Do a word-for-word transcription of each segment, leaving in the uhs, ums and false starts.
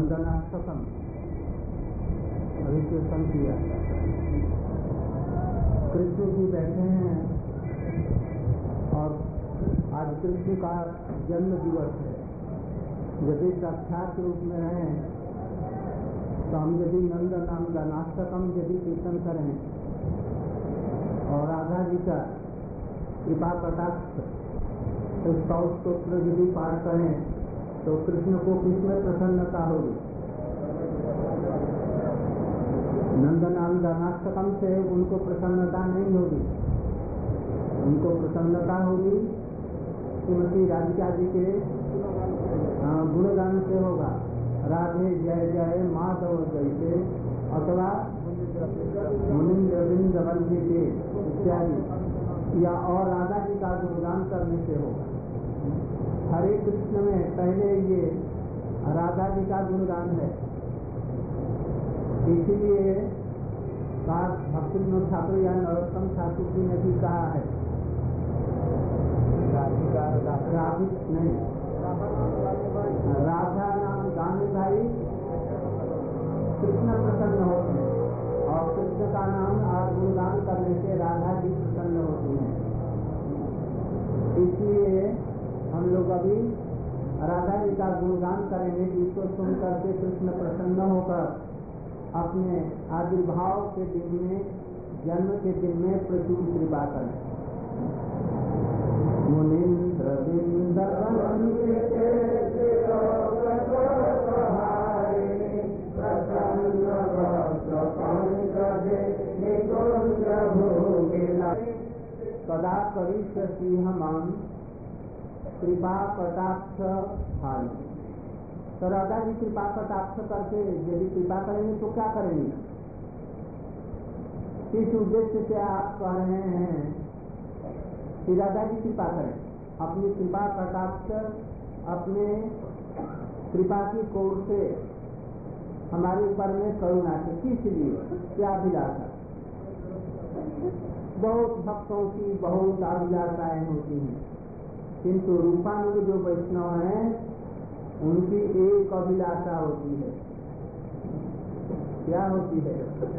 नंदनाष्टकम अभी कीर्तन किया। कृष्ण जी बैठे हैं और आज कृष्ण का जन्म दिवस है। यदि साक्षात रूप में रहें तो हम यदि नंद नाम गानाष्टकम यदि कीर्तन करें और राधा जी का कृपा कटाक्ष उसका स्तोत्र यदि पाठ करें तो कृष्ण को किसमें प्रसन्नता होगी? नंदनाम गानाष्टकम से उनको प्रसन्नता नहीं होगी, उनको प्रसन्नता होगी श्रीमती राधिका जी के गुणगान से होगा। राधे जय जय माधव जैसे अथवा मुनिंद्र वृंदवल्ली के इत्यादि या और राधा जी का गुणगान करने से होगा। हरे कृष्ण में पहले ये राधा जी का गुणगान है, इसीलिए भक्ति विनोद ठाकुर या नरोत्तम ठाकुर जी ने भी कहा है राधिक नहीं राधा नाम गाने भाई कृष्ण प्रसन्न होते हैं और कृष्ण का नाम और गुणगान करने से राधा जी प्रसन्न होती हैं। इसलिए हम लोग अभी राधा जी का गुणगान करेंगे जिसको सुन करके कृष्ण प्रसन्न होकर अपने आविर्भाव के दिन में जन्म के दिन में प्रचुर कृपा करें। मुनिंद्र कदा करिष्यसि हमां कृपा कटाक्ष हानि। तो राधा जी कृपा कटाक्ष करके यदि कृपा करेंगे तो क्या करेंगे? किस उद्देश्य से आप कह रहे हैं कि राधा जी कृपा करें? अपनी कृपा कटाक्ष अपने कृपा की कोर से हमारे ऊपर में करुणा से, किस लिए, क्या अभिलाषा? बहुत भक्तों की बहुत अभिलाषाएं होती हैं, किंतु रूपानुग जो वैष्णव हैं उनकी एक अभिलाषा होती है। क्या होती है?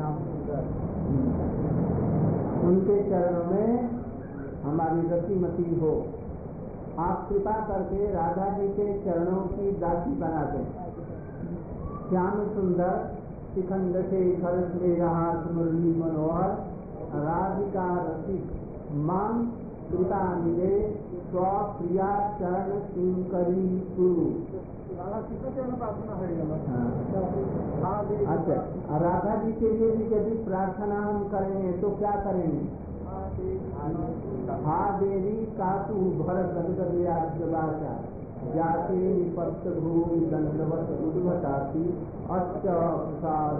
उनके चरणों में हमारी रतिमती हो। आप कृपा करके राधा जी के चरणों की दासी बना दें। श्याम सुंदर शिखंड से खर्च ले रहा मुरली मनोहर राधिका रसिक मान कृपा मिले स्वप्रिया चरण किंकरी गुरु। अच्छा, राधा जी के लिए भी यदि प्रार्थना हम करेंगे तो क्या करेंगे? हा देवी कातु भर गदगदयाचा जाते निपत्त भूमि दंडवत उद्भटाती अच्च प्रसाद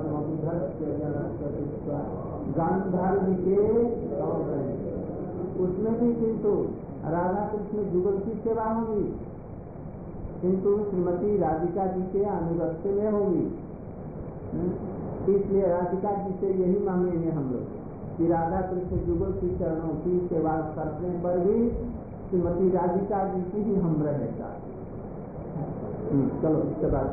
गांधारी के उसमें भी किंतु राधा कृष्ण जुगल की सेवा होगी, किंतु श्रीमती राधिका जी के अनुगत्य में होगी। इसलिए राधिका जी से यही मांगेंगे हम लोग कि राधा कृष्ण जुगल की चरणों की सेवा करने पर भी श्रीमती राधिका जी की ही हम रहेगा। चलो इसके बाद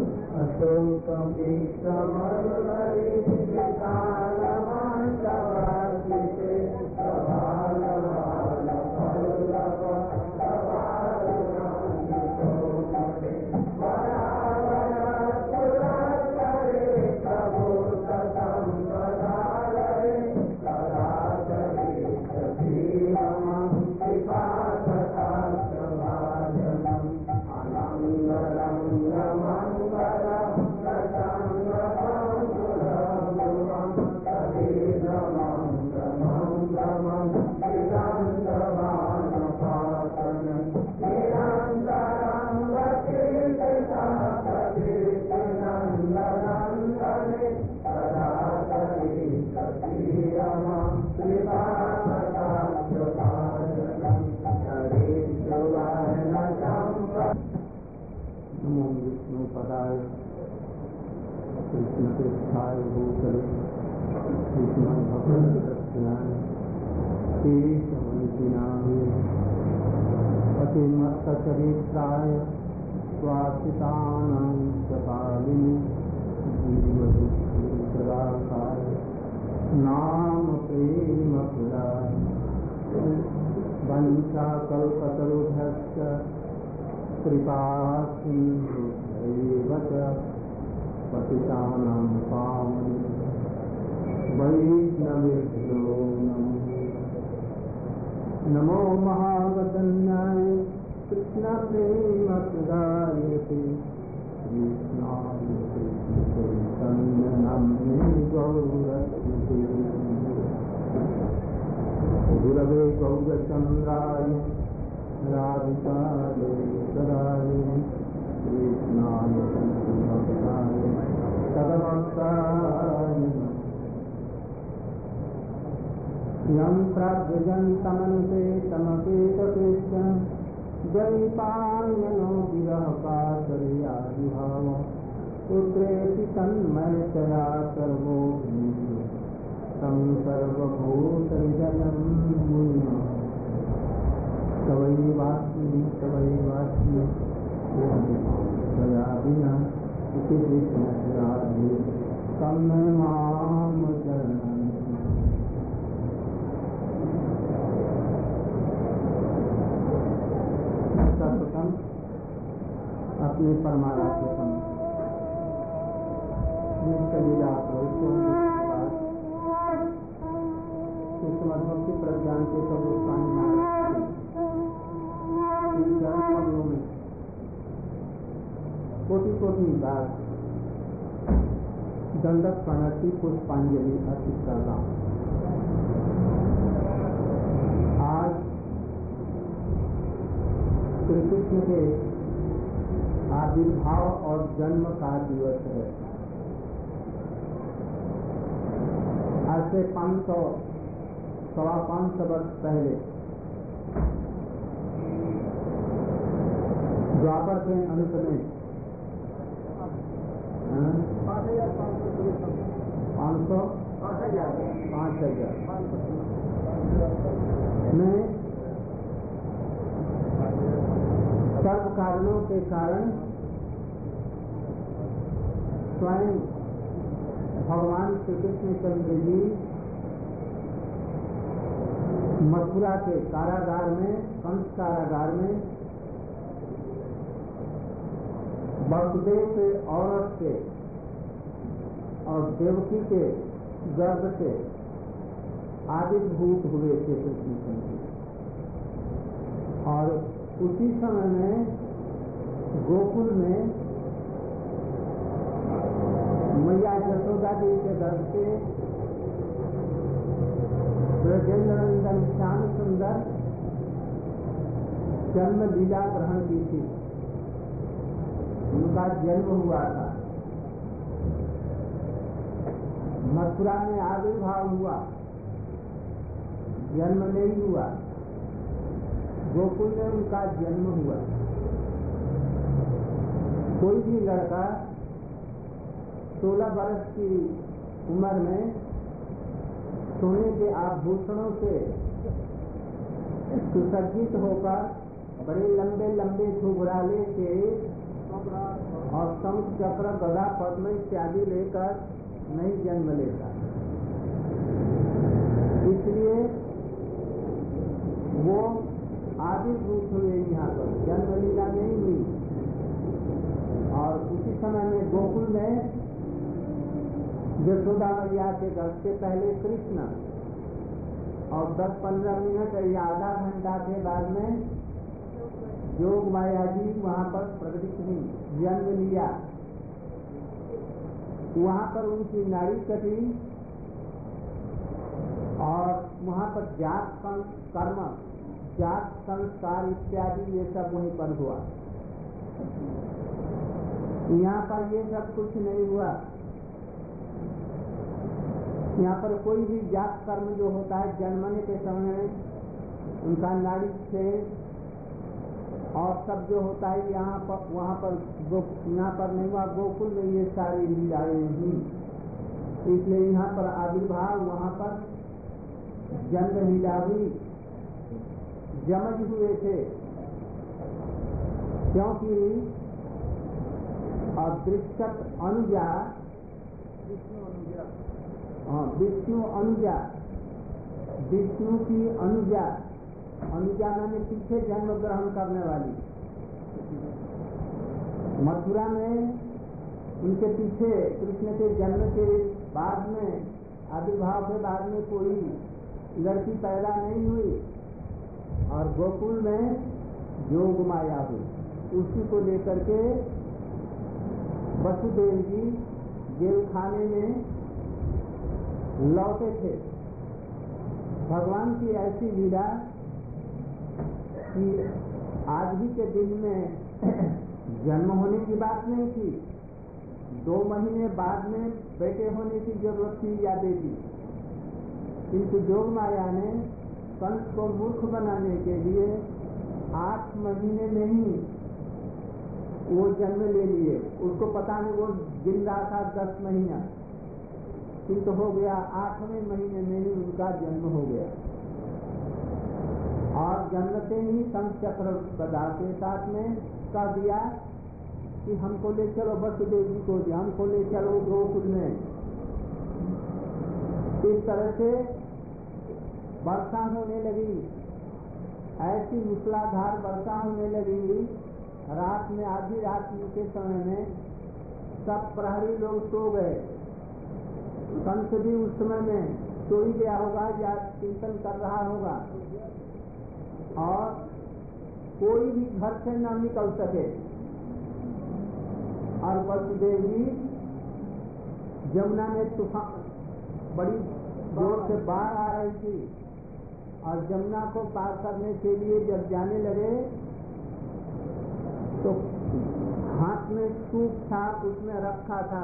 पदाय कृष्ण कृष्णाय भूतले कृष्ण भगवान केशवंतिनाय अतिमत्तचरित्राय स्वासितानां सकालिनी जीवदुःखितराकाय नाम प्रेम पुराण वंशाकल्पतरुभ्यश्च कृपा सिन्धुभ्यैव च पतितानां पावनेभ्यो वैष्णवेभ्यो नमो महावदन्याय कृष्णप्रेमप्रदायते कृष्णाय कृष्णचैतन्यनाम्ने गौरस्ते गुरवे गौरचन्द्राय राधिकाय सदाय कृष्णाय कृष्णभक्ताय तद्भक्ताय यं प्रव्रजन्तमनुते तमपेतकृष्ण द्वैपायनो विरहकातर्यादिभाव पुत्रेति तन्मयतया सर्वो तं सर्वभूतविजयं मुनिः तवैवास्मि तवैवास्मि त्वया विना इति कृष्णराधे तं मां शरणं सर्वप्रथम अपने परमाराध्य के लीला भक्ति प्रज्ञान के सब कोटि कोटि बार दंडक प्रणति पुष्पांजलि अर्पित करना। आज श्री कृष्ण के आविर्भाव और जन्म का दिवस है। आज से पाँच सौ सवा पाँच सौ वर्ष पहले द्वापर के अंत में पाँच सौ पाँच हजार में सर्व कारणों के कारण स्वयं भगवान श्री कृष्ण चंद्र जी मथुरा के कारागार में, कंस कारागार में वसुदेव के औरत से और देवकी के गर्भ से आविर्भूत हुए थे कृष्ण चंद्र। और उसी समय में गोकुल में मैया यशोदा जी के गर्भ से ब्रजेंद्र नंदन श्याम सुंदर जन्म लीला ग्रहण की थी। उनका जन्म हुआ था, मथुरा में आविर्भाव हुआ, जन्म नहीं हुआ। गोकुल में उनका जन्म हुआ। कोई भी लड़का सोलह वर्ष की उम्र में सोने के आभूषणों से सुसज्जित होकर बड़े लंबे लंबे घुघराले के और शंख चक्र गदा पद्म इत्यादि लेकर नहीं जन्म लेता। इसलिए वो आविर्भूत हुए यहाँ पर, जन्म लीला नहीं हुई। और उसी समय में गोकुल में यशोदा मैया के घर से पहले कृष्ण और दस पंद्रह मिनट या आधा घंटा के बाद में योग माया जी वहाँ पर प्रकट हुई, जन्म लिया। वहाँ पर उनकी नाड़ी कटी और वहाँ पर जात कर्म, जात संस्कार इत्यादि ये सब वहीं पर हुआ। यहाँ पर ये सब कुछ नहीं हुआ। यहाँ पर कोई भी जात कर्म जो होता है जन्मने के समय उनका नाड़ी से और सब जो होता है यहाँ पर वहाँ पर यहाँ पर नहीं हुआ। गोकुल में ये सारी लीलाएं हुई, इसलिए यहाँ पर आविर्भाव, वहाँ पर जन्म लीला हुई। जमज हुए थे क्योंकि और दृश्यत अनुजा, विष्णु अनुजा, हाँ विष्णु अनुजा, विष्णु की अनुजा, अनुजा मैंने पीछे जन्म ग्रहण करने वाली। मथुरा में उनके पीछे कृष्ण के जन्म के बाद में, आविर्भाव के बाद में कोई लड़की पैदा नहीं हुई, और गोकुल में जोग माया हुई। उसी को लेकर के वसुदेव जी जेल खाने में लौटे थे। भगवान की ऐसी लीला कि आज भी के दिन में जन्म होने की बात नहीं थी, दो महीने बाद में बेटे होने की जरूरत थी या बेटी, किंतु जोग माया ने कंस को मूर्ख बनाने के लिए आठ महीने में ही वो जन्म ले लिए। उसको पता नहीं, वो जिंदा था दस महीना, किंतु हो गया आठवें महीने में ही उनका जन्म हो गया। और जन्मते ही संत चक्र गदा के साथ में कह दिया कि हमको ले चलो, वसुदेव जी को हमको ले चलो गोकुल में। इस तरह से वर्षा होने लगी, ऐसी मूसलाधार वर्षा होने लगी। रात में, आधी रात के समय में सब प्रहरी लोग सो गए। कंस भी उस समय में सो ही गया होगा या चिंतन कर रहा होगा, और कोई भी घर से न निकल सके। और वसुदेव जी जमुना में तूफान, बड़ी जोर से बाढ़ आ रही थी, और जमुना को पार करने के लिए जब जाने लगे तो हाथ में सूप था, उसमें रखा था।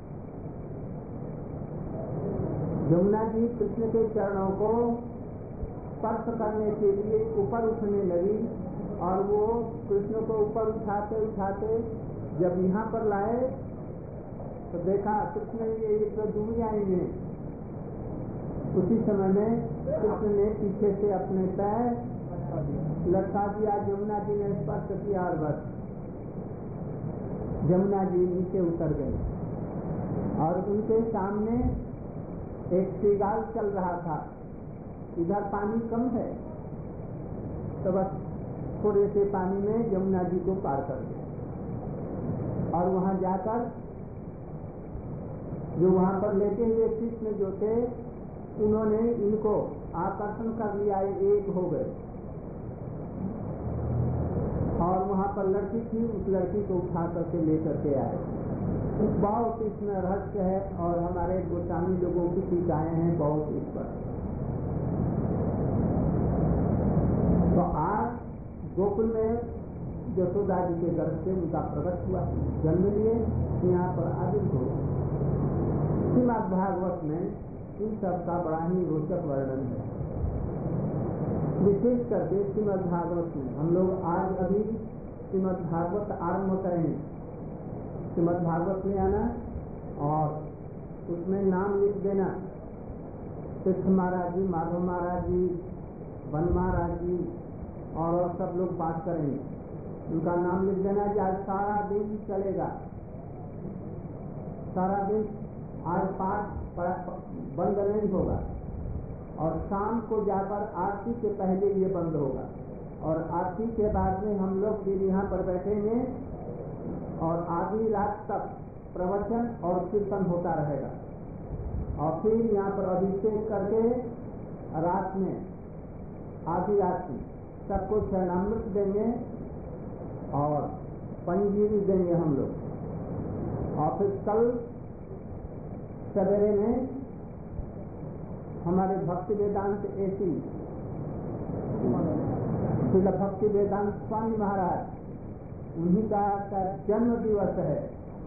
यमुना जी कृष्ण के चरणों को स्पर्श करने के लिए ऊपर उठने लगी, और वो कृष्ण को ऊपर उठाते उठाते जब यहाँ पर लाए तो देखा कृष्ण ये तो डूब जाएंगे। उसी समय में कृष्ण ने पीछे से अपने पैर लटका दिया, यमुना जी ने स्पर्श किया और बस यमुना जी नीचे उतर गए। और उनके सामने एक सीगाल चल रहा था, इधर पानी कम है, तो बस थोड़े से पानी में यमुना जी को पार कर गए। और वहां जाकर जो वहां पर लेटे हुए कृष्ण जो थे, उन्होंने इनको आकर्षण कर लिया, एक हो गए। और वहां पर लड़की थी, उस लड़की को उठा करके लेकर के आए। बहुत इसमें रहस्य है, और हमारे गोस्वामी लोगों की टीकाएं हैं बहुत इस पर। तो आज गोकुल में यशोदा जी के गर्भ से उनका प्रकट हुआ, जन्म लिए, यहाँ पर आदित्य हो। श्रीमद् भागवत में इन सब का बड़ा ही रोचक वर्णन है। विशेष करके श्रीमद् भागवत में हम लोग आज अभी श्रीमद् भागवत आरंभ करेंगे। श्रीमद् भागवत में आना और उसमें नाम लिख देना, कृष्ण महाराज जी, माधव महाराज जी, वन महाराज जी और सब लोग पाठ करेंगे। उनका नाम लिख देना कि आज सारा दिन चलेगा, सारा दिन आज पाठ बंद नहीं होगा, और शाम को जाकर आरती के पहले ये बंद होगा, और आरती के बाद में हम लोग फिर यहाँ पर बैठेंगे और आधी रात तक प्रवचन और कीर्तन होता रहेगा। और फिर यहाँ पर अभिषेक करके रात में आधी रात में सबको चरणामृत देंगे और पंजीरी देंगे हम लोग। और फिर कल सवेरे में हमारे भक्ति वेदांत एसी श्रील भक्ति वेदांत स्वामी महाराज, उन्हीं का, का जन्म दिवस है।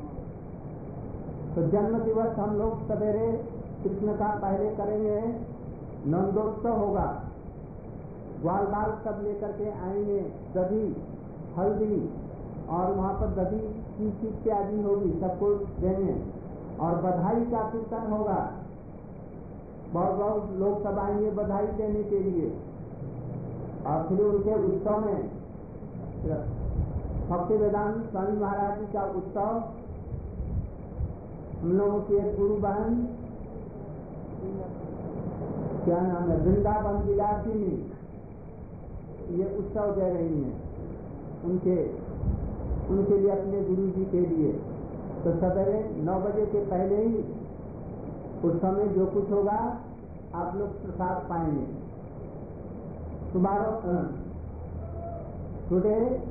तो जन्म दिवस हम लोग सवेरे कृष्ण का पहले करेंगे, नंदोत्सव होगा, ग्वाल बाल सब लेकर के आएंगे, दही हल्दी और वहाँ पर दही की इत्यादि होगी, सबको देंगे। और बधाई का कीर्तन होगा, बहुत बहुत लोग सब आएंगे बधाई देने के लिए। और फिर उनके उत्सव में भक्ति वेदांत स्वामी महाराज जी का उत्सव हम लोगों की एक गुरु बहन, क्या नाम है, वृंदावन विलासिनी, ये उत्सव दे रही हैं उनके उनके लिए, अपने गुरु जी के लिए। तो सवेरे नौ बजे के पहले ही उस समय जो कुछ होगा आप लोग प्रसाद पाएंगे। Tomorrow today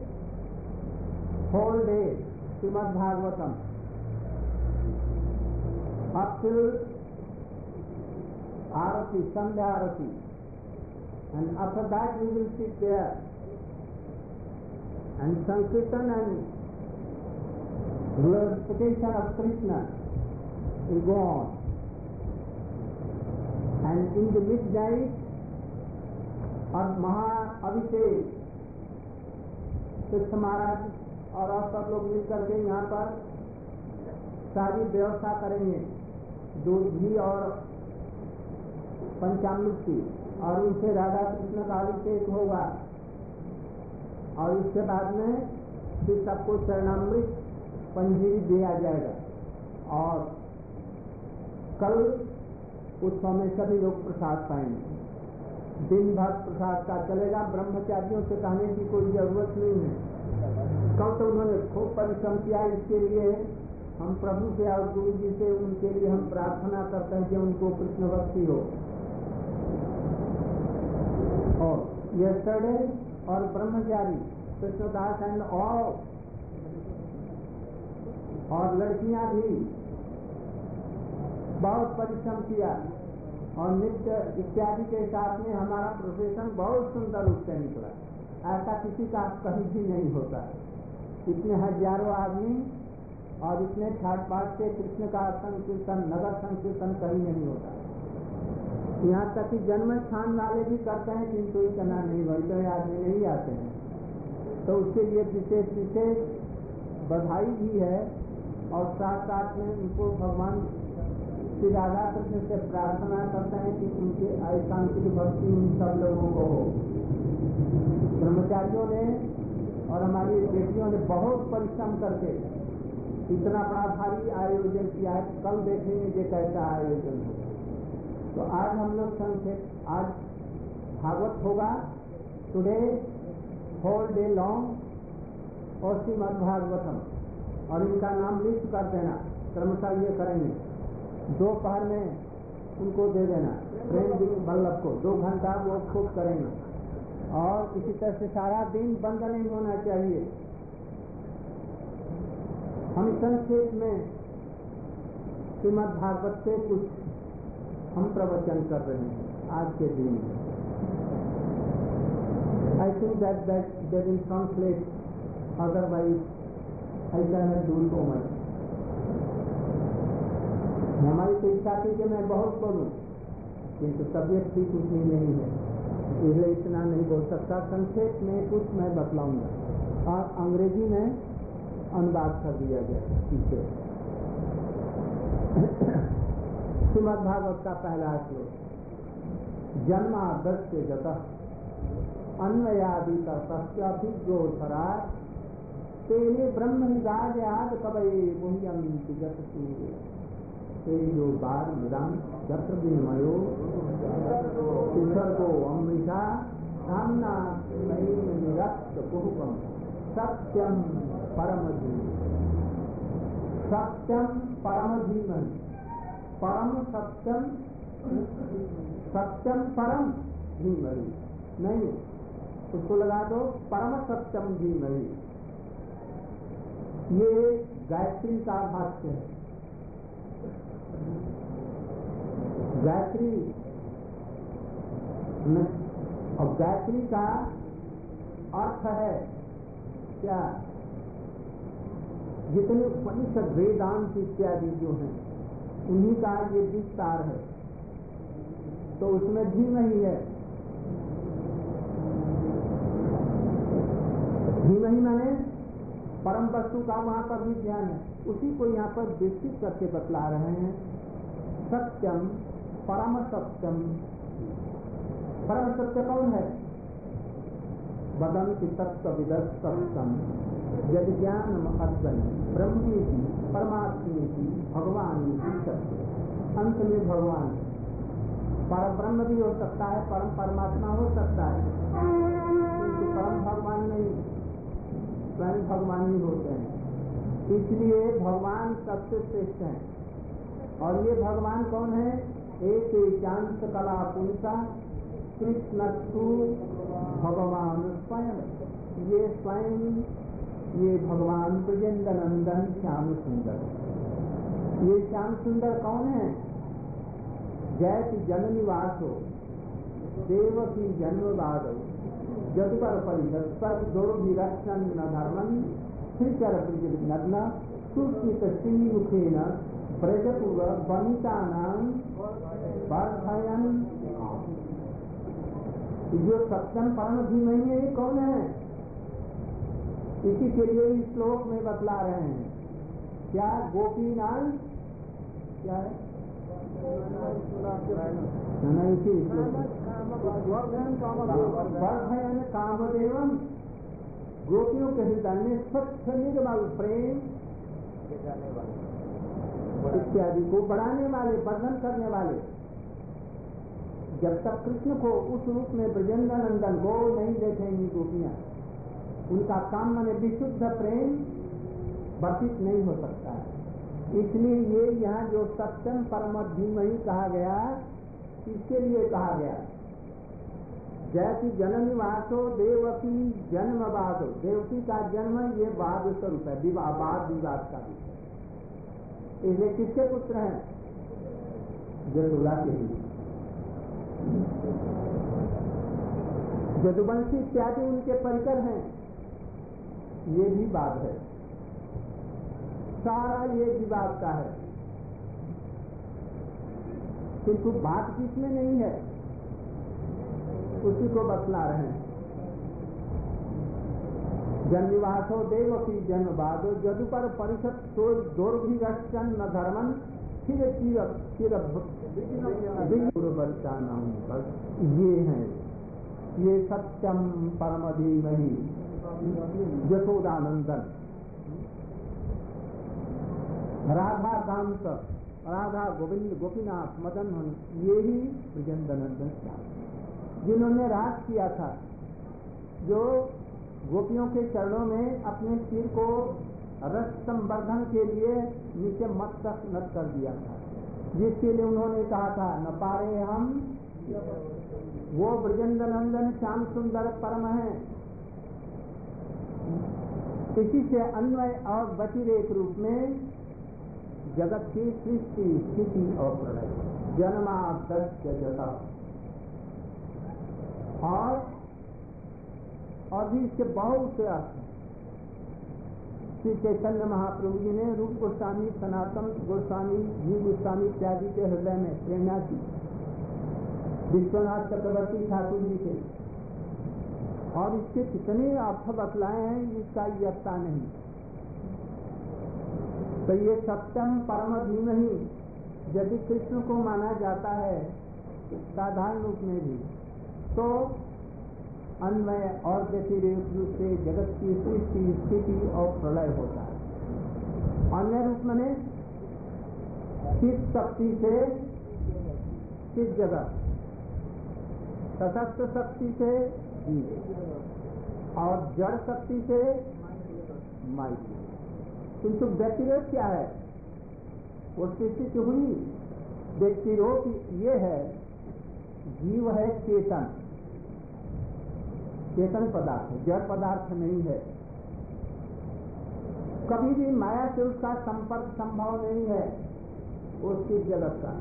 whole day Shrimad Bhagavatam up till Arati, Sandhya Arati, and after that we will sit there and Sankirtan and glorification of Krishna will go on. And in the midnight और महा अभिषेक कृष्ण महाराज और आप सब लोग मिलकर के यहाँ पर सारी व्यवस्था करेंगे, दूध घी और पंचामृत की, और उनसे राधा कृष्ण का अभिषेक होगा। और इसके बाद में फिर सबको चरणामृत पंजीरी दिया जाएगा। और कल उत्सव में सभी लोग प्रसाद पाएंगे। दिन भर प्रसाद का चलेगा। ब्रह्मचारियों से कहने की कोई जरूरत नहीं है। कल तो उन्होंने खूब परिश्रम किया इसके लिए। हम प्रभु से और गुरु जी से उनके लिए हम प्रार्थना करते हैं कि उनको कृष्ण भक्ति हो। और यस्टरडे और ब्रह्मचारी कृष्णदास एंड ऑल और लड़कियां भी बहुत परिश्रम किया और नृत्य इत्यादि के साथ में हमारा प्रोफेशन बहुत सुंदर रूप से निकला। ऐसा किसी का कहीं भी नहीं होता। इतने हजारों आदमी और इतने ठाट बाट से कृष्ण का संकीर्तन, नगर संकीर्तन कहीं नहीं होता। यहाँ तक कि जन्म स्थान वाले भी करते हैं, किंतु इतना नहीं, वही आदमी नहीं आते हैं। तो उसके लिए विशेष विशेष बधाई भी है। और साथ साथ में उनको भगवान श्री राधा कृष्ण से प्रार्थना करते हैं कि उनके ऐकांतिक भक्ति उन सब लोगों को हो। ब्रह्मचारियों ने और हमारी बेटियों ने बहुत परिश्रम करके इतना बड़ा भारी आयोजन किया है। कल देखेंगे कि कैसा आयोजन होगा। तो आज हम लोग संक्षेप, आज भागवत होगा टुडे होल डे लॉन्ग और श्रीमद् भागवतम, और इनका नाम लिस्ट कर देना। क्रमशः ये करेंगे। दोपहर में उनको दे देना प्रेम वल्लभ को, दो घंटा वो खूब करेंगे। और इसी तरह से सारा दिन बंद नहीं होना चाहिए। हम संक्षेप में श्रीमद् भागवत से कुछ हम प्रवचन कर रहे हैं आज के दिन में। I think that that they will translate, otherwise I can not do so much. हमारी तो इच्छा थी कि मैं बहुत बोलूं, किंतु तबियत ठीक उतनी नहीं है, इसलिए इतना नहीं बोल सकता। संक्षेप में कुछ मैं बतलाऊंगा और अंग्रेजी में अनुवाद कर दिया गया पीछे। श्रीमद् भागवत का पहला श्लोक। जन्मादस्य जतः अन्वयादि तस्याभिज्ञोधरा तेने ब्रह्म निदायाद कवये मुह्यन्ति जत सूर्य तेजो बार मृदाम जत्र विनिमयो विसर्गो अमृता सामना निरक्त कुहुकम सत्यम परम धीमहि। सत्यम परम धीमहि। परम सत्यम, सत्यम परम धीमहि नहीं, उसको लगा दो परम सत्यम धीमहि। ये गायत्री का भाष्य है। गायत्री और गायत्री का अर्थ है क्या? जितने उपनिषद वेदांत इत्यादि जो हैं उन्हीं का ये विस्तार है। तो उसमें धीमहि है। धीमहि माने परम वस्तु का वहां पर भी ध्यान है। उसी को यहाँ पर विस्तृत करके बतला रहे हैं। सत्यम परम सत्यम। परम सत्य कौन है? वदन्ति तत्त्वविदः सत्यम। जद ज्ञान अद्वय ब्रह्मी की परमात्मा की भगवान की सत्य, अंत में भगवान पर ब्रह्म भी हो सकता है, परम परमात्मा हो सकता है, किंतु परम भगवान नहीं, स्वयं भगवान ही होते हैं। इसलिए भगवान सबसे श्रेष्ठ हैं। और ये भगवान कौन है? एक एकांत कला पुरुषा कृष्णस्तु भगवान स्वयं। ये स्वयं ये भगवान ब्रजेंद्र नंदन श्याम सुंदर। ये श्याम सुंदर कौन है? जैसे जननिवास हो देवकी जन्मवाद जदुपर परिषद पर दुर्भिरक्षण न धर्मन श्रीचर नग्न सुस्मित श्रीमुखेन प्रजपुर वनितानां वर्धयन्। जो सत्यम परम धीमहि है, ये कौन है? इसी के लिए इस श्लोक में बतला रहे हैं। क्या? गोपीनाथ क्या है? इसी वर्धयन् कामदेवम। गोपियों के हृदय में स्वच्छ निर्मल प्रेम इत्यादि को बढ़ाने वाले, वर्धन करने वाले। जब तक कृष्ण को उस रूप में ब्रजेंद्र नंदन को नहीं देखेंगी गोपियां, उनका काम माने विशुद्ध प्रेम वर्तित नहीं हो सकता है। इसलिए ये यहाँ जो सत्यम परम धीमहि कहा गया, इसके लिए कहा गया। जैसी जननिवासो देवकी जन्मवादो, देवकी का जन्म ये वाद स्वरूप है, विवाह वाद विवाद का भी। इसलिए किसके पुत्र हैं? जदुला के ही। जदुवंशी इत्यादि उनके परिकर हैं। ये भी बात है, सारा ये विवाद का है, किंतु बात किसमें नहीं है उसी को बतला रहे हैं। जन्निवासो देवकी जन्मवादो जदुपर परिषद तो दुर्भिरक्षण न धर्मन फिर चिर चिर ये है, ये सत्यम परम धीमहि यशोदानंदन राधा कांत राधा गोविंद गोपीनाथ मदन ये ही ब्रजेंद्र नंदन श्याम, जिन्होंने राज किया था, जो गोपियों के चरणों में अपने सिर को रस संवर्धन के लिए नीचे मस्तक नत कर दिया था, जिसके लिए उन्होंने कहा था न पारे हम। वो ब्रजेंद्र नंदन श्याम सुंदर परम है। इसी से अन्वय और व्यतिरेक रूप में जगत की सृष्टि स्थिति और प्रलय जन्माद्यस्य जता और और भी इसके बहुत से अर्थ हैं। श्री चैतन्य महाप्रभु जी ने रूप गोस्वामी, सनातन गोस्वामी, जीव गोस्वामी इत्यादि के हृदय में प्रेरणा की, विश्वनाथ चक्रवर्ती ठाकुर जी के, और इसके कितने अर्थ बतलाए हैं इसका यत्ता नहीं। तो ये सत्यम परम धीमहि यदि कृष्ण को माना जाता है साधारण रूप में भी, तो अन्वय और व्यतिरेक रूप से जगत की सृष्टि स्थिति और प्रलय होता है। अन्य रूप में चित शक्ति से चित जगत, तटस्थ शक्ति से जीव और जड़ शक्ति से माई। किंतु व्यतिरेक क्या है? वो सृष्टि हुई, व्यतिरोध ये है, जीव है चेतन, चेतन पदार्थ है, जड़ पदार्थ नहीं है। कभी भी माया से उसका संपर्क संभव नहीं है, उसकी जगत का,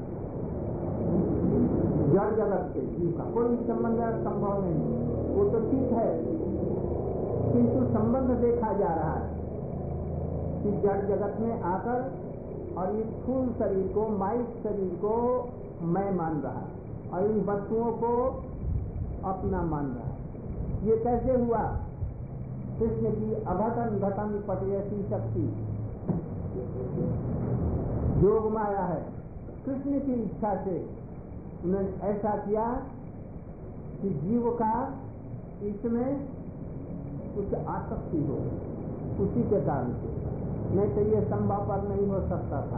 जड़ जगत के जीव का कोई संबंध संभव नहीं। वो तो ठीक है, किंतु संबंध देखा जा रहा है कि जड़ जगत में आकर और इस स्थूल शरीर को, माइक शरीर को मैं मान रहा है और इन वस्तुओं को अपना मान रहा है। ये कैसे हुआ? कृष्ण की अघटन घटन पटयसी शक्ति योग माया है। कृष्ण की इच्छा से उन्होंने ऐसा किया कि जीव का इसमें कुछ आसक्ति हो, उसी के कारण से, नहीं तो ये संभव पर नहीं हो सकता था।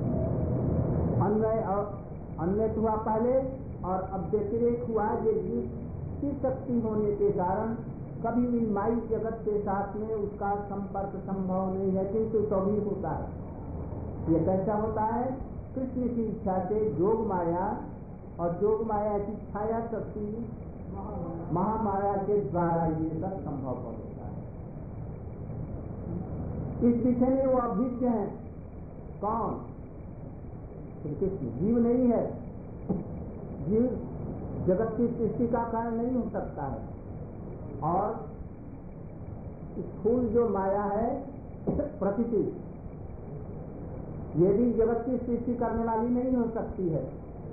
अन्वय और अन्वय हुआ पहले और अब व्यतिरेक हुआ। ये जीव की शक्ति होने के कारण कभी भी माई जगत के साथ में उसका संपर्क संभव नहीं है, किंतु तभी होता है। ये कैसा होता है? कृष्ण की इच्छा से जोग माया और जोग माया की छाया शक्ति महामाया के द्वारा ये सब संभव होता है। इस विषय में वो अभिज्ञ है। कौन? श्री कृष्ण। जीव नहीं है। जीव जगत की सृष्टि का कारण नहीं हो सकता है। और स्थूल जो माया है प्रकृति, ये भी जगत की सृष्टि करने वाली नहीं हो सकती है।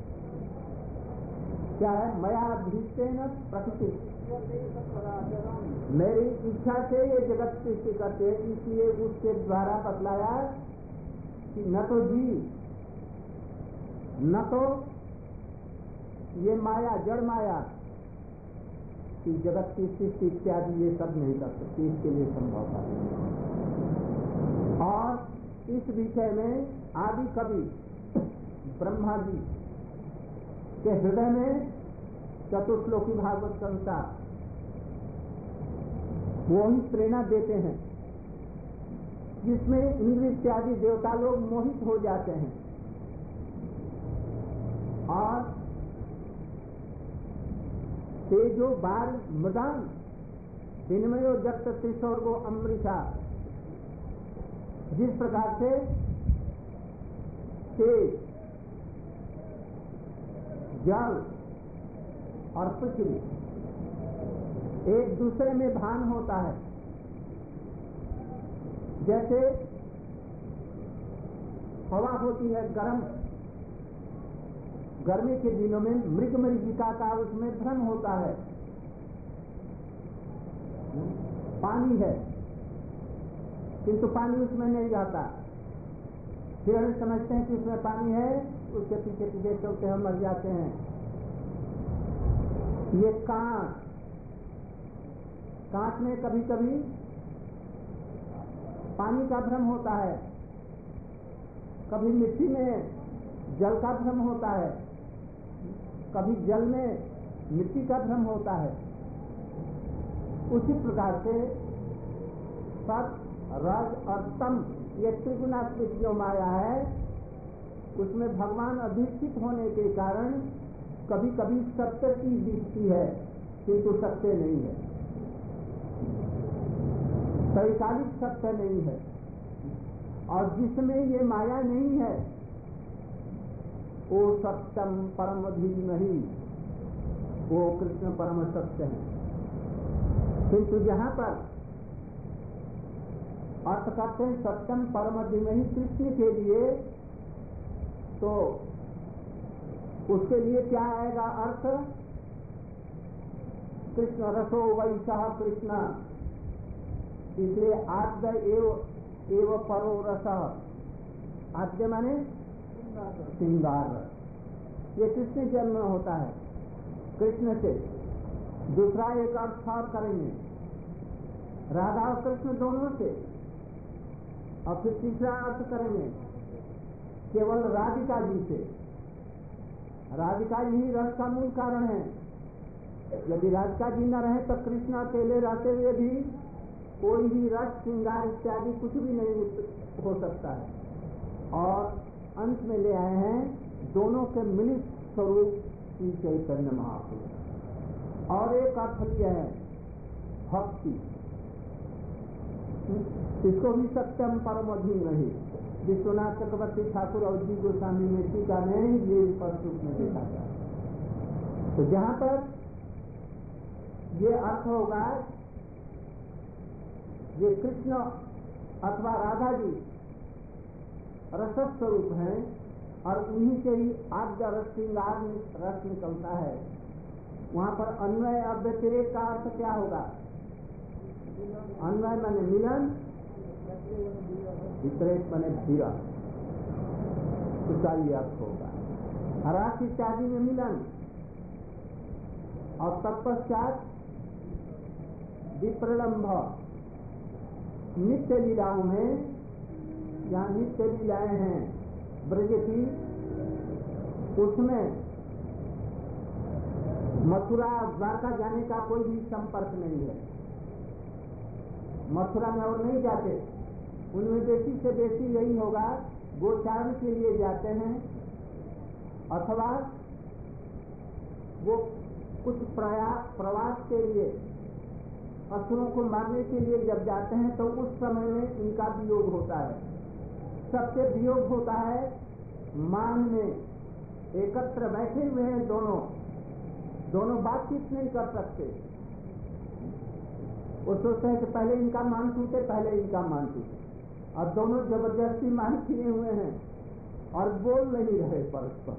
क्या है? मया अधीष्टेन प्रकृति, मेरी इच्छा से ये जगत सृष्टि करते हैं, इसलिए उसके द्वारा बतलाया कि न तो जीव न तो ये माया जड़ माया कि जगत की सृष्टि इत्यादि ये सब नहीं कर सकती, इसके लिए संभव है। और इस विषय में आदि कवि ब्रह्मा जी के हृदय में चतुश्लोकी भागवत संहिता वो ही प्रेरणा देते हैं, जिसमें इंद्र इत्यादि देवता लोग मोहित हो जाते हैं और तेजो बार मृदान विनिमयो जगत त्रिस्वर्गो अमृषा, जिस प्रकार से तेज, जल और पृथ्वी एक दूसरे में भान होता है। जैसे हवा होती है गर्म, गर्मी के दिनों में मृग मरीचिका का उसमें भ्रम होता है। पानी है किंतु पानी उसमें नहीं जाता, फिर हम समझते हैं कि उसमें पानी है, उसके पीछे पीछे चलते हम मर जाते हैं। ये कांच, कांच में कभी कभी पानी का भ्रम होता है, कभी मिट्टी में जल का भ्रम होता है, कभी जल में मिट्टी का भ्रम होता है। उसी प्रकार से सत, रज और तम ये त्रिगुणात्मिक जो माया है उसमें भगवान अधिष्ठित होने के कारण कभी कभी सत्य की दिखती है किंतु सत्य नहीं है, त्रैकालिक सत्य नहीं है। और जिसमें ये माया नहीं है वो सत्यम परम धीमहि, वो कृष्ण परम सत्य है। किंतु जहां पर अर्थ करते हैं सत्यम परम धीमहि कृष्ण के लिए, तो उसके लिए क्या आएगा अर्थ? कृष्ण रसो वैसा कृष्ण, इसलिए आद्य एव एव परो रस, आद्य माने श्रृंगार रस, ये कृष्ण जन्म में होता है कृष्ण से। दूसरा एक अर्थ और करेंगे राधा और कृष्ण दोनों से, और फिर तीसरा अर्थ करेंगे केवल राधिका जी से। राधिका ही रस का मूल कारण है। यदि राधिका जी न रहे तो कृष्ण अकेले रहते हुए भी कोई भी रस श्रृंगार इत्यादि कुछ भी नहीं हो सकता है। और अंत में ले आए हैं दोनों के मिलित स्वरूप श्री चैतन्य महाप्रभु। और एक अर्थ लिया है भक्ति, इसको भी सत्यम परम धीमहि, विश्वनाथ चक्रवर्ती ठाकुर और जी गोस्वामी में टीका ने ये स्पष्ट रूप में देखा था। तो जहां पर ये अर्थ होगा ये कृष्ण अथवा राधा जी रस स्वरूप हैं और उन्हीं से ही आद्य रस श्रृंगार रस निकलता है, वहां पर अन्वय और व्यतिरेक का अर्थ क्या होगा? अन्वय माने मिलन, व्यतिरेक माने विरह, उसका ही अर्थ होगा। रस इत्यादि में मिलन और तत्पश्चात विप्रलंभ, नित्य लीलाओं में, जहाँ नित्य लीलाएं हैं ब्रज की, उसमें मथुरा द्वारका जाने का कोई भी संपर्क नहीं है। मथुरा में और नहीं जाते, उनमें बेसी से बेसी यही होगा, गोचारण के लिए जाते हैं, अथवा वो कुछ प्रयास प्रवास के लिए असुरों को मारने के लिए जब जाते हैं तो उस समय में इनका वियोग होता है। सबसे वियोग होता है मान में, एकत्र बैठे हुए हैं दोनों दोनों बातचीत नहीं कर सकते। वो सोचते हैं कि पहले इनका मान टूटे, पहले इनका मान टूटे, और दोनों जबरदस्ती मान किए हुए हैं और बोल नहीं रहे परस्पर।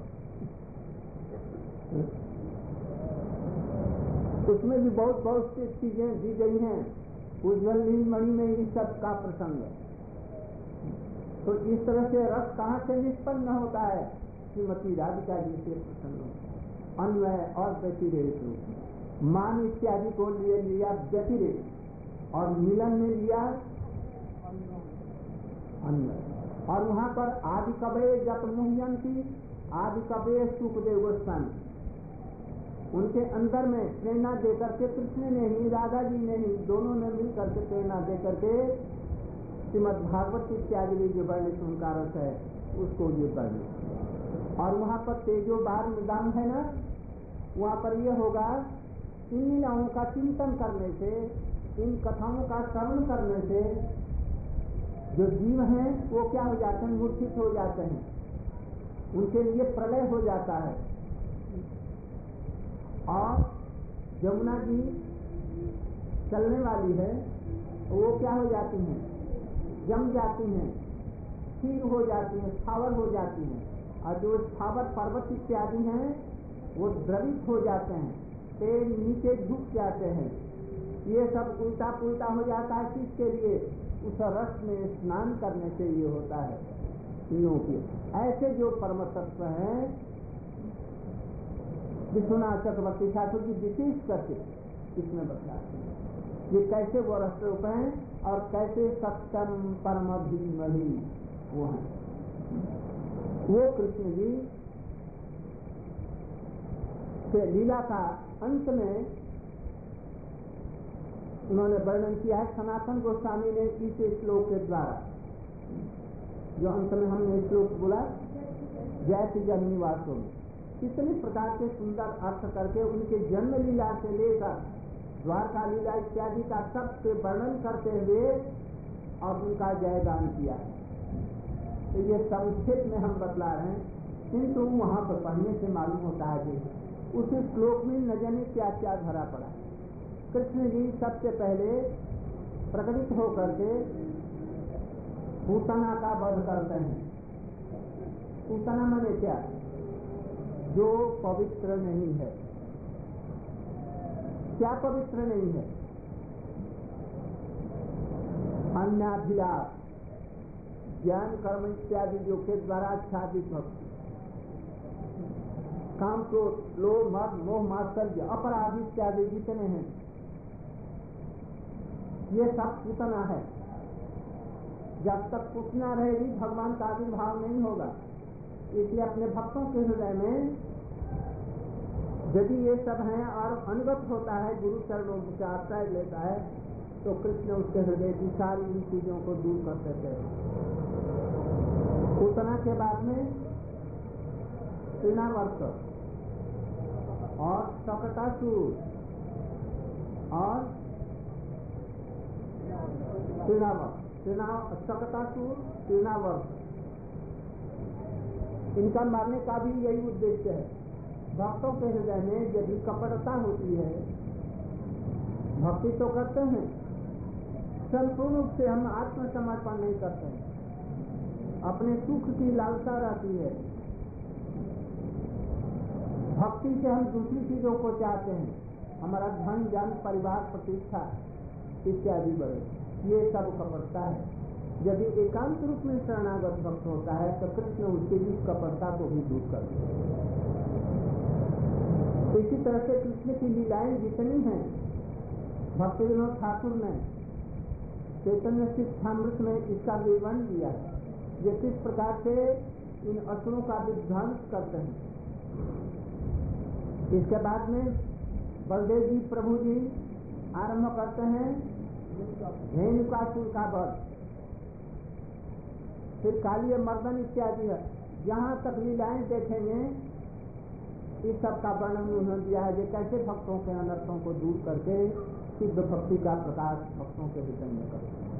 उसमें भी बहुत बहुत सी चीजें दी गई हैं। उज्ज्वल नीलमणि में इस सब का प्रसंग है। तो इस तरह से रस कहाँ से निष्पन्न होता है? श्रीमती राधिका जी से प्रसन्न होता है। अन्वय और व्यतिरेक रूप में मान इत्यादि को लिए लिया व्यतिरेक, और मिलन में लिया अन्वय। और वहां पर आदि कबे जप मुहयन की, आदि कबे सुखदेव गोस्वामी, उनके अंदर में प्रेरणा देकर के, कृष्ण ने ही, राधा जी ने ही, दोनों ने मिलकर के प्रेरणा देकर के श्रीमद् भागवत इत्यादि में जो वर्णित उनका रस है उसको ये वर्णित। और वहाँ पर तेजो बार निदान है ना, वहाँ पर ये होगा, इन लीलाओं का चिंतन करने से, इन कथाओं का श्रवण करने से जो जीव हैं वो क्या हो जाते हैं? मूर्छित हो जाते हैं, उनके लिए प्रलय हो जाता है। और जमुना जी चलने वाली है, वो क्या हो जाती हैं? जम जाती हैं, स्थिर हो जाती हैं, स्थावर हो जाती हैं। और जो स्थावर पर्वत इत्यादि हैं वो द्रवित हो जाते हैं, पेड़ नीचे झुक जाते हैं। ये सब उल्टा पुल्टा हो जाता है। किसके लिए? उस रस में स्नान करने से ये होता है। तीनों के ऐसे जो परम तत्व हैं, विश्वनाथ चक्रवर्ती ठाकुर जी विशेष करके इसमें बताते हैं ये कैसे वो रस रूप हैं और कैसे सत्यम परम धीमहि वो हैं। वो कृष्ण जी के लीला का अंत में उन्होंने वर्णन किया है सनातन गोस्वामी ने इस श्लोक के द्वारा, जो अंत में हमने श्लोक बोला, जैसे जन्म निवासों में कितने प्रकार के सुंदर अर्थ करके उनके जन्म लीला से लेकर द्वारका लीला इत्यादि का सबसे वर्णन करते हुए और उनका जयगान किया है। तो ये संक्षेप में हम बतला रहे हैं, किंतु वहां पर पढ़ने से मालूम होता है कि उस श्लोक में न जाने क्या क्या धरा पड़ा। कृष्ण जी सबसे पहले प्रकटित होकर के पूतना का वध करते हैं। पूतना माने क्या? जो पवित्र नहीं है। क्या पवित्र नहीं है? अन्याभिलाष, ज्ञान कर्म इत्यादि जो के द्वारा आच्छादित भक्ति, काम क्रोध लोभ मद मोह मात्सर्य अपराध इत्यादि जितने हैं ये सब पूतना है। जब तक पूतना रहेगी भगवान का आविर्भाव नहीं होगा। इसलिए अपने भक्तों के हृदय में यदि ये सब हैं और अनुगत होता है, गुरु चरणों का आश्रय लेता है, तो कृष्ण उसके हृदय की सारी इन चीजों को दूर कर देते हैं। पूतना के बाद में तृणावर्त और शकटासुर और तृणावर्त, शकटासुर तृणावर्त, इनका मारने का भी यही उद्देश्य है। भक्तों के हृदय में यदि कपटता होती है, भक्ति तो करते हैं, संपूर्ण रूप से हम आत्मसमर्पण नहीं करते हैं, अपने सुख की लालसा रहती है, भक्ति से हम दूसरी चीजों को चाहते हैं, हमारा धन जन परिवार प्रतिष्ठा इत्यादि बढ़े, ये सब कपटता है। यदि एकांत रूप में शरणागत भक्त होता है तो कृष्ण उसके भी कपटता को भी दूर कर देते। इसी तरह से कृष्ण की लीलाएं जितनी हैं, भक्ति विनोद ठाकुर ने चैतन्य शिक्षामृत में इसका विवरण दिया है, ये किस प्रकार से इन असुरों का विध्वंस करते हैं। इसके बाद में बलदेव जी प्रभु जी आरंभ करते हैं धेनुकासुर का वध, फिर कालिय मर्दन इत्यादि है। जहाँ तक लीलाएं देखेंगे इस सब का वर्णन उन्होंने दिया है, ये कैसे भक्तों के अनर्थों को दूर करके सिद्ध भक्ति का प्रकाश भक्तों के हृदय में करते हैं।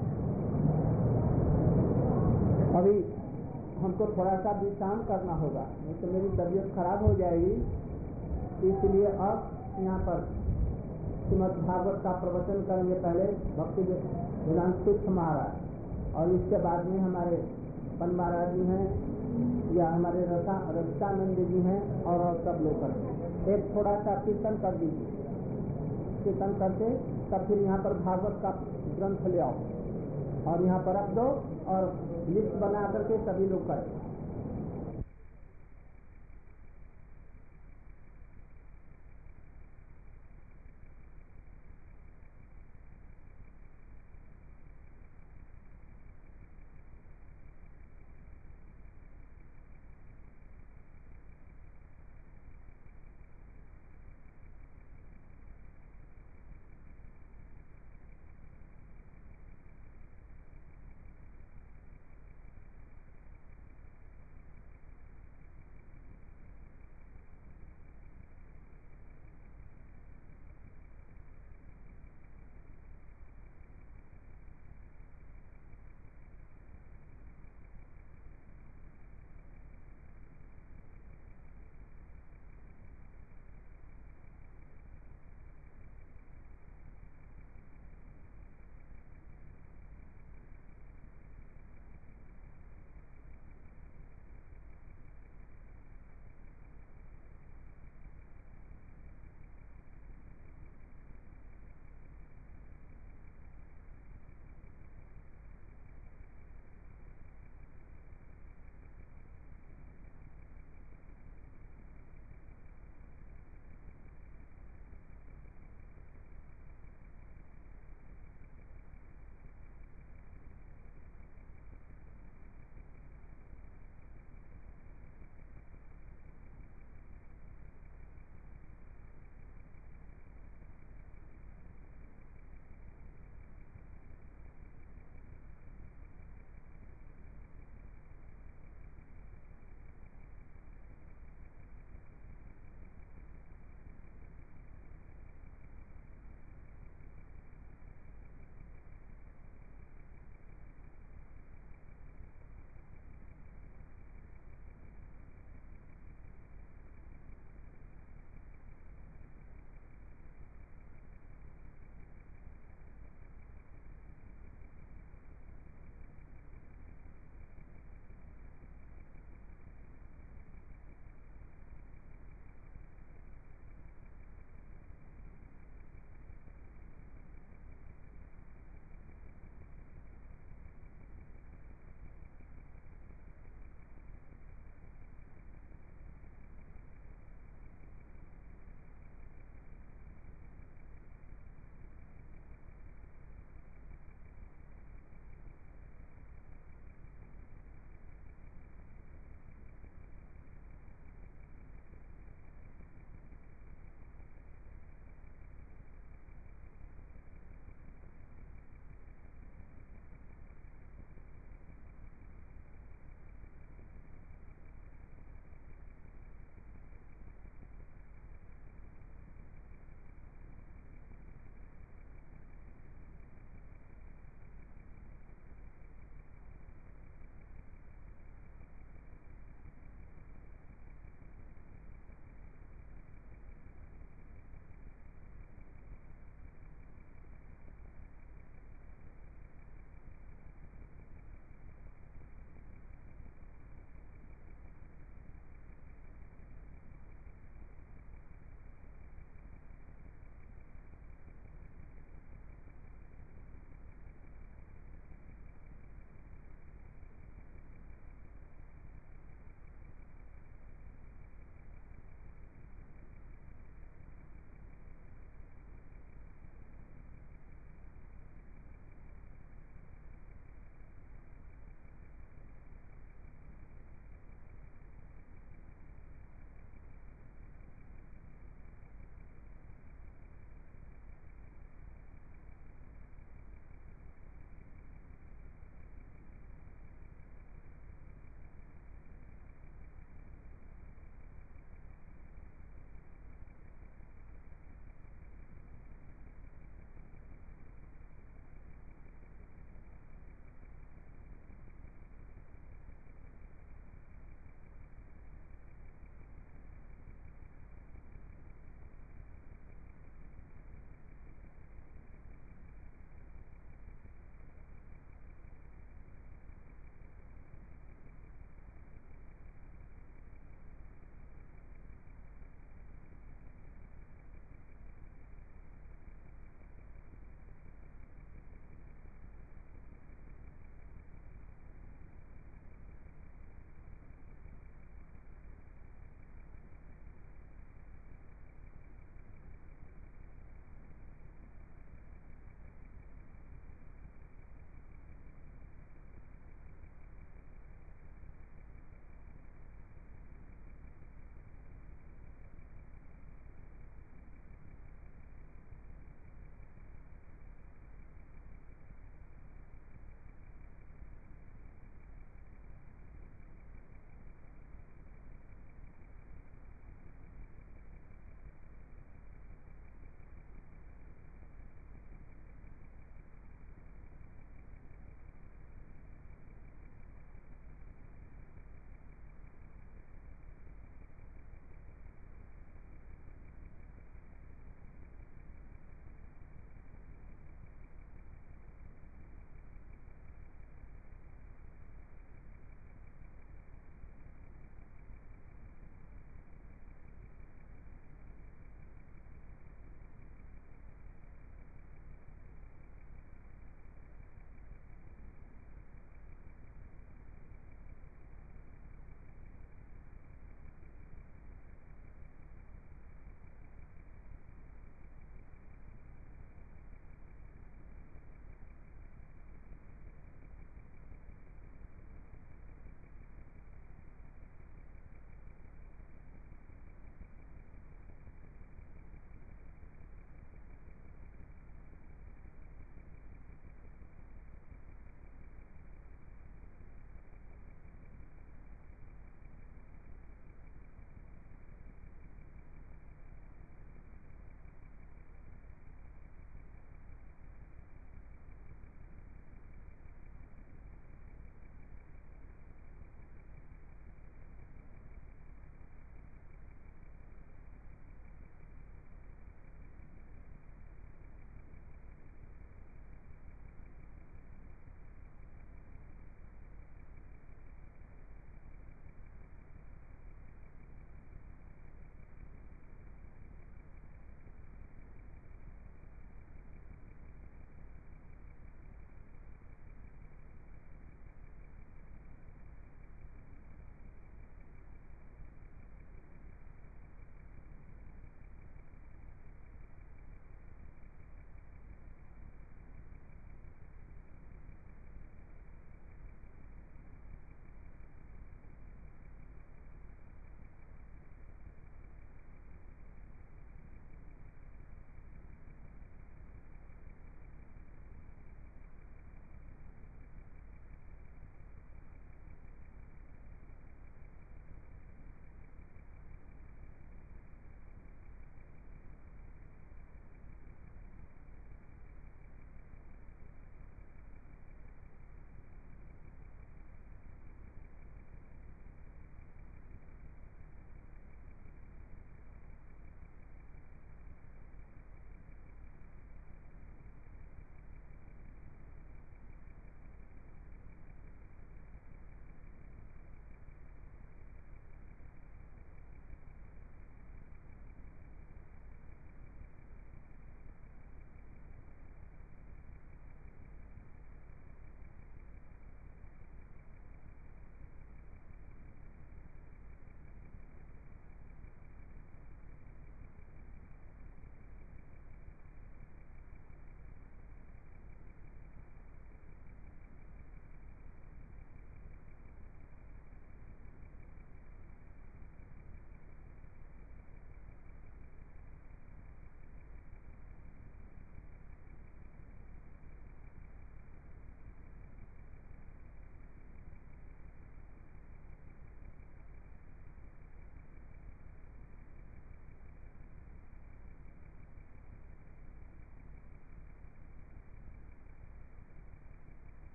अभी हमको थोड़ा सा विश्राम करना होगा, नहीं तो मेरी तबीयत खराब हो जाएगी। इसलिए अब यहाँ पर श्रीमद् भागवत का प्रवचन करेंगे पहले भक्ति वेदांत तीर्थ महाराज, और इसके बाद में हमारे पन महाराज जी हैं या हमारे रसा रक्षानंद जी हैं और, और सब लोग करते। एक थोड़ा सा कीर्तन कर दीजिए, कीर्तन करके तब फिर यहाँ पर भागवत का ग्रंथ ले आओ और यहाँ पर रख दो और लिस्ट बना करके सभी लोग करें।